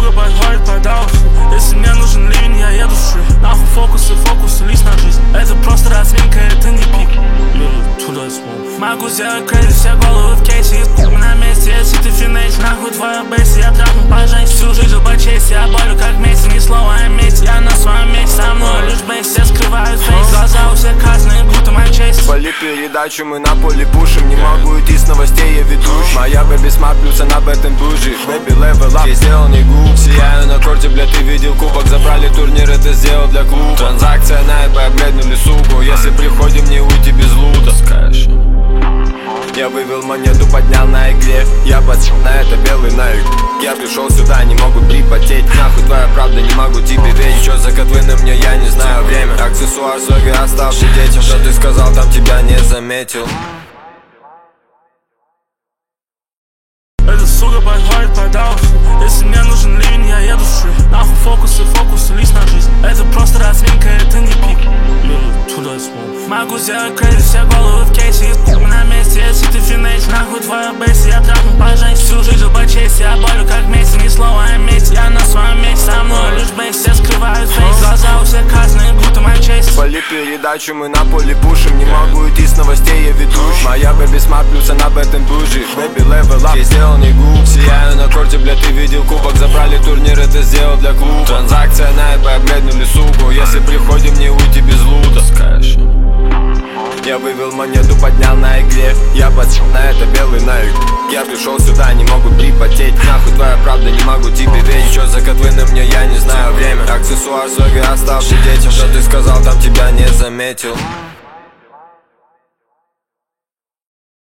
сука, подходит под аут. Если мне нужен ливень, я еду в шри. Нахуй фокусы, лезь на жизнь. Это просто разминка, это не пик. Могу сделать крейзи, все головы в кейсе. Мы на месте, если ты финейс. Нахуй твоя бейси, я трахну по женщине. Всю жизнь в бачейсе, я болю как Месси. Ни слова о месте, я на своем месте. Со мной лишь бейс, все скрывают фейс. Глаза у всех красные, будто Манчестер. Полит передачу, мы на поле пушим. Не могу идти с новостей, я ведущий. Моя бэби смарт плюс, она бэтэн бужи. Бэби левел ап, я сделал не губ. Сияю на корте, блядь, ты видел кубок. Забрали турнир, это сделал для клуба. Транзакция на ЭБ, обледнули суку. Если приходим, не уйти без лута. Я вывел монету, поднял на игре. Я подсел на это белый навик. Я пришел сюда, не могут припотеть. Нахуй твоя правда, не могу тебе верить. Чё за котлы мне, я не знаю время. Аксессуар свой оставший детям. Что ты сказал, там тебя не заметил. Это сука подходит под аут. Если мне нужен ливень, я еду в шри. Нахуй фокусы, лезь на жизнь. Это просто разминка, это не пик. Могу сделать крейзи, все головы в кейсе. Мы на месте, если ты финейс. Нахуй твоя бейси, я трахну по женщине. Всю жизнь в бачейсе, я болю как Месси. Ни слова о месте, я на своем месте. Со мной лишь бейс, все скрывают фейс. Глаза у всех красные, будто Манчестер. Полит передачу, мы на поле пушим. Не могу идти с новостей, я ведущий. Моя бэби смарт плюс, она бэтэн бужи. Бэби левел ап, я сделал не губ. Сияю на корте, блядь, ты видел кубок. Забрали турнир, это сделал для клуба. Транзакция на ЭБ, обледнули суку. Если приходим, не уйти без лута. Я вывел монету, поднял на игре. Я подсел на это белый навик. Я пришел сюда, не могут припотеть. Нахуй твоя правда, не могу тебе верить. Чё за котлы мне, я не знаю время. Аксессуар свой оставший детям. Что ты сказал, там тебя не заметил.